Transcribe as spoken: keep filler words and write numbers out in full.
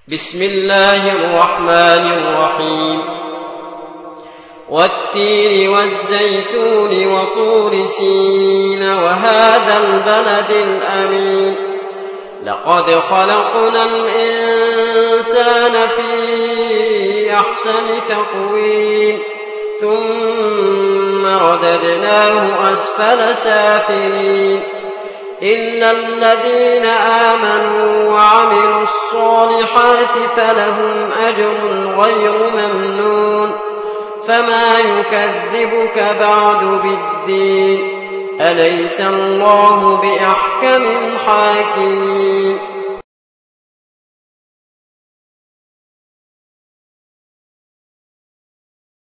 بسم الله الرحمن الرحيم والتين والزيتون وطور سينين وهذا البلد الأمين لقد خلقنا الإنسان في أحسن تقويم ثم رددناه أسفل سافلين إلا الذين آمنوا وعملوا الصالحات فلهم أجر غير ممنون فما يكذبك بعد بالدين أليس الله بأحكم الحاكمين